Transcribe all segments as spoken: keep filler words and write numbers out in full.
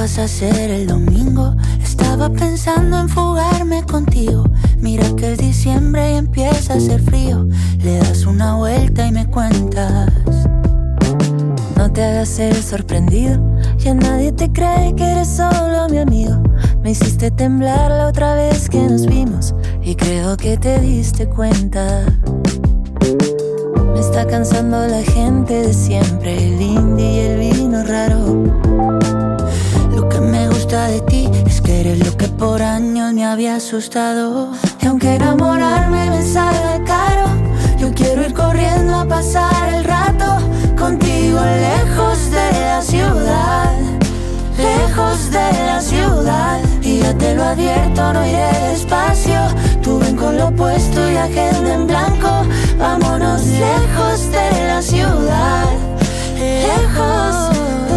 vas a hacer el domingo? Estaba pensando en fugarme contigo. Mira que es diciembre y empieza a hacer frío. Le das una vuelta y me cuentas. No te hagas el sorprendido, ya nadie te cree que eres solo mi amigo. Me hiciste temblar la otra vez que nos vimos y creo que te diste cuenta. Me está cansando la gente de siempre, el indie y el vino raro. Lo que me gusta de ti es que eres lo que por años me había asustado. Y aunque enamorarme me salga caro, yo quiero ir corriendo a pasar el rato contigo, lejos de la ciudad, lejos de la ciudad. Y ya te lo advierto, no iré despacio. Tú ven con lo opuesto y agenda en blanco. Vámonos lejos de la ciudad, lejos,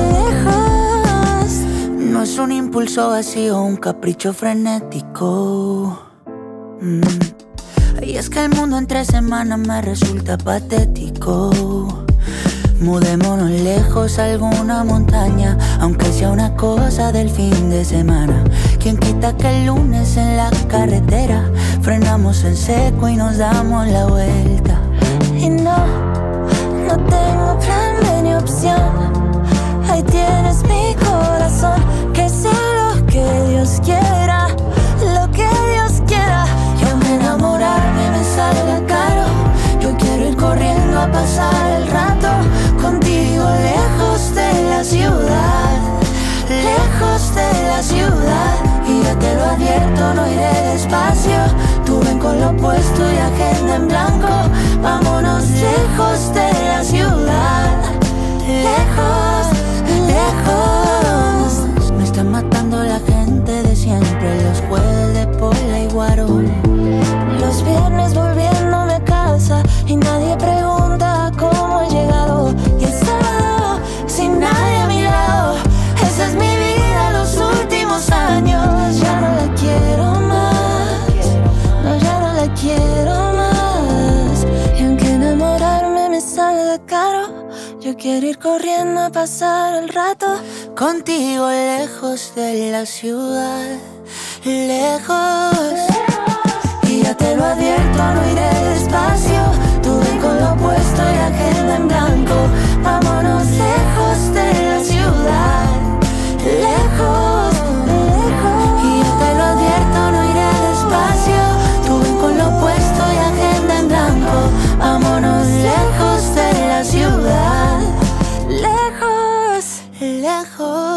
lejos. No es un impulso vacío, un capricho frenético. mm. Y es que el mundo en tres semanas me resulta patético. Mudémonos lejos a alguna montaña, aunque sea una cosa del fin de semana. Quien quita que el lunes en la carretera frenamos en seco y nos damos la vuelta. Y no, no tengo plan B ni opción. Ahí tienes mi corazón, que sea lo que Dios quiera, lo que Dios quiera. Y aunque enamorarme me salga caro, yo quiero ir corriendo a pasar el rato contigo, lejos de la ciudad, lejos de la ciudad. Y ya te lo advierto, no iré despacio. Tú ven con lo opuesto y agenda en blanco. Vámonos lejos de la ciudad, lejos, lejos. Me está matando la gente de siempre, los jueves de Pola y Guarol. Los viernes volviéndome a casa y nadie pregunta cómo he llegado. Y el sábado sin nadie a mi lado. Esa es mi vida los últimos años. Ya no la quiero más, no, ya no la quiero más. Y aunque enamorarme me salga caro, yo quiero ir corriendo a pasar el rato contigo, lejos de la ciudad, lejos. Y ya te lo advierto, no iré despacio. Tú ven con lo opuesto y agenda en blanco. Vámonos lejos de la ciudad, lejos, lejos. Y ya te lo advierto, no iré despacio. Tú ven con lo opuesto y agenda en blanco. Vámonos lejos de la ciudad, lejos, lejos.